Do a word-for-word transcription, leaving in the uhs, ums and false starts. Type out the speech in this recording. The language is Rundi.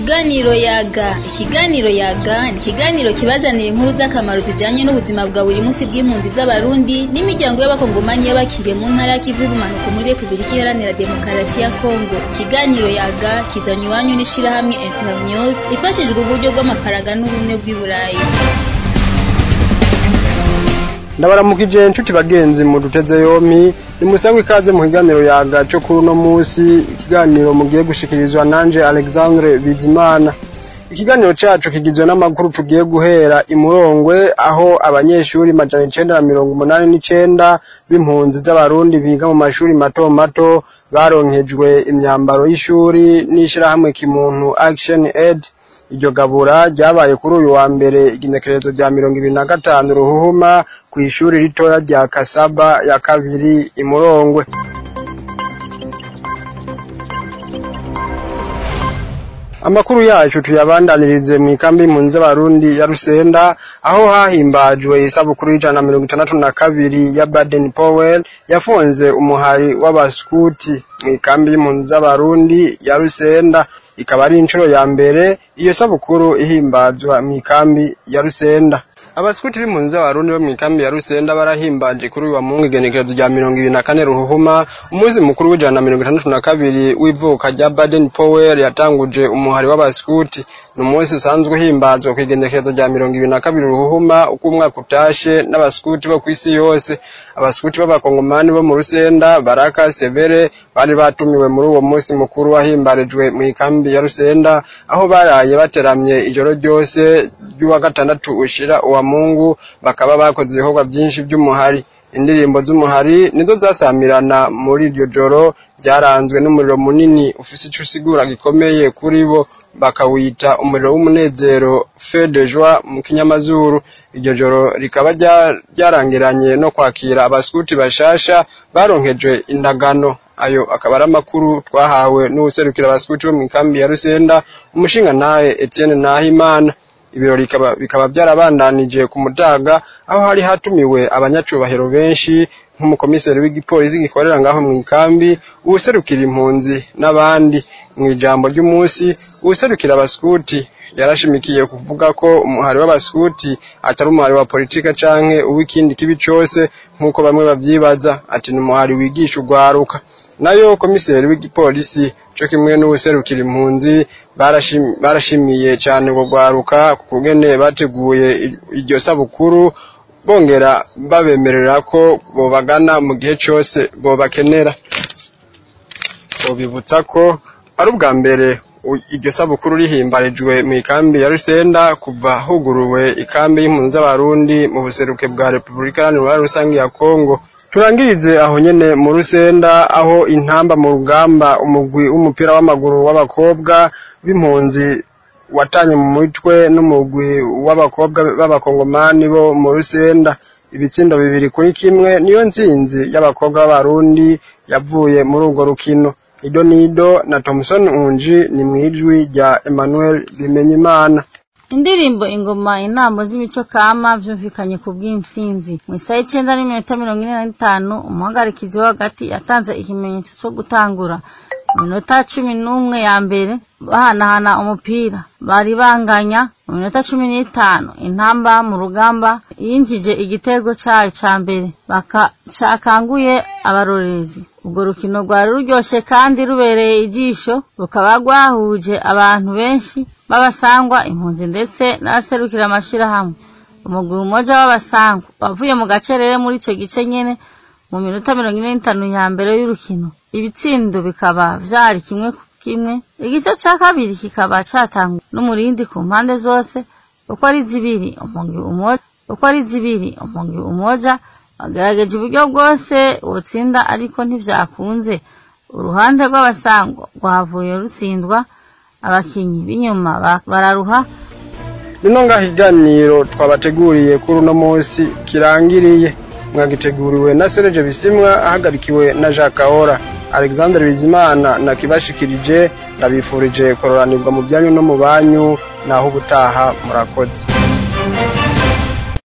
Ikiganiro yaga ikiganiro yaga ni ikiganiro kibazanira inkuru z'akamaro zijanye n'ubuzima bwa buri munsi bw'impunzi z'abarundi n'imiryango y'abakongomanyi y'abakiriye mu ntara y'ikivu y'ubumanuko muri Republika Iharanira Demokarasi ya Kongo. Ikiganiro yaga kizanywe iwanyu n'ishirahamwe Internews ifashijwe uburyo bw'amafaranga n'ubumwe bw'i Burayi. Ndabaramukije inshuti bagenzi mu duteze yomi nimusangwe ikaze mu kiganiro yaga cyo kuri no musi. Ikiganiro mugiye gushikirizwa nanje Alexandre Bizimana. Ikiganiro cyacu kigizwe n'amakuru tugiye guhera imurongwe aho abanyeshuri majana icenda na mirongo umunani n'icenda b'impunzi z'abarundi biga mu mashuri mato mato baronkejwe imyambaro y'ishuri n'ishirahamwe kimuntu Action Aid. Iryo gabura ryabaye kuri uyu wa mbere igenekerezo rya mirongo ibiri na gatanu ruhuhuma ku ishuri ritoya rya Kasaba ya kabiri imurongwe. Amakuru yacu tuyabandanirize mu ikambi y'impunzi z'abarundi ya Rusenda aho hahimbajwe isabukuru y'ijana na mirongo itandatu na kabiri ya Baden Powell yafunze umuhari w'abaskuti mu ikambi y'impunzi z'abarundi ya Rusenda. Ikaba ari inshuro ya mbere iyo sabukuru ihimbazwa mu ikambi ya Rusenda. Abaskuti b'impunzi z'abarundi bo mu ikambi ya Rusenda barahimbaje kuri uyu wa Mungu igenekerezo rya mirongo ibiri na kane ruhuhuma umunsi mukuru w'ijana na mirongo itandatu na kabiri w'ivuka rya Baden Powell yatanguje umuhari w'abaskuti. Numunsi usanzwe uhimbazwa ku igenekerezo rya mirongo ibiri na kabiri ruhuhuma uko umwaka utashe n'abaskuti bo kw'isi yose. Abaskuti b'abakongomani bo mu Rusenda Baraka Severe bari batumiwe muri uwo munsi mukuru wahimbarijwe mu ikambi ya Rusenda aho baraye bateramye ijoro ryose ry'uwa gatandatu ushira uwa Mungu bakaba bakoze ibikorwa byinshi by'umuhari. Indirimbo z'umuhari nizo zasamirana muri iryo joro byaranzwe n'umuriro munini ufise ico usigura gikomeye kuri bo bakawita umuriro w'umunezero feu de joie mu kinyamazuru. Iryo joro rikaba ryarangiranye no kwakira abaskuti bashasha baronkejwe indagano. Ayo akaba ari amakuru twahawe n'userukira abaskuti bo mu ikambi ya Rusenda umushinga naye Etienne Nahimana. Ibirori bikaba byarabandanije ku mutaga aho hari hatumiwe abanyacubahiro benshi nk'umukomiseri w'igipolisi gikorera ngaho mu ikambi, userukira impunzi n'abandi. Mu ijambo ry'umunsi userukira abaskuti yarashimikiye kuvuga ko umuhari w'abaskuti atari umuhari wa politika canke uw'ikindi kibi cose nk'uko bamwe bavyibaza. Ati ni umuhari wigisha ugwaruka. Nayo komiseri w'igipolisi cyo kimwe n'userukira impunzi barashimiye cyane ngo gwaruka kugene bateguye iryo sabukuru bongera babemerera ko bobagana mu gihe cyose bobakenera. Bibutsa ko ari ubwa mbere iryo sabukuru rihimbarijwe mu ikambi ya Rusenda kuva huguruwe ikambi y'impunzi z'abarundi mu buseruke bwa Republika Iharanira Rusangi ya Kongo. Turangirize aho nyene mu Rusenda aho intamba mu rugamba umugwi w'umupira w'amaguru w'abakobwa b'impunzi watanye mu mitwe n'umugwi w'abakobwa b'abakongomani bo mu Rusenda ibitsindo bibiri kuri kimwe. Niyo nzinzi y'abakobwa b'abarundi yavuye muri urwo rukino. Ido nido na Thomson Unji ni mwijwi rya Emmanuel Bimenyimana. Indirimbo ingoma inamo z'imico kama vyumvikanye ku bw'intsinzi. Mu isaha icenda n'iminota mirongo ine n'itanu umuhagarikizi w'agati yatanze ikimenyetso cyo gutangura. Mu minota cumi n'umwe ya mbere bahanahana umupira bari banganya. Mu minota cumi n'itanu intamba mu rugamba yinjije igitego cyayo ca mbere bakacakanguye abarorezi. Ubwo rukino rwari ruryoshe kandi rubereye ijisho rukaba rwahuje abantu benshi babasangwa impunzi ndetse n'abaserukira amashirahamwe. Umugwi umoja w'abasangwa bavuye mu gacerere muri ico gice nyene mu minota mirongo ine n'itanu ya mbere y'urukino. Ibitsindo bikaba vyari kimwe kimwe. Igice ca kabiri kikaba catangwa n'umurindi ku mpande zose uko ari zibiri umugwi umoja uko ari zibiri umugwi umoja agerageje uburyo bwose utsinda ariko ntivyakunze. Uruhande rw'abasangwa rwavuye rutsindwa abakinyi b'inyuma bararuha. Nino ngaho ikiganiro twabateguriye kuri uno munsi kirangiriye. Mwagiteguriwe na Serge Bisimwa ahagarikiwe na Jacques Ahora. Alexandre Bizimana na kibashikirije ndabifurije kororanirwa mu byanyu no mu banyu naho ubutaha murakoze.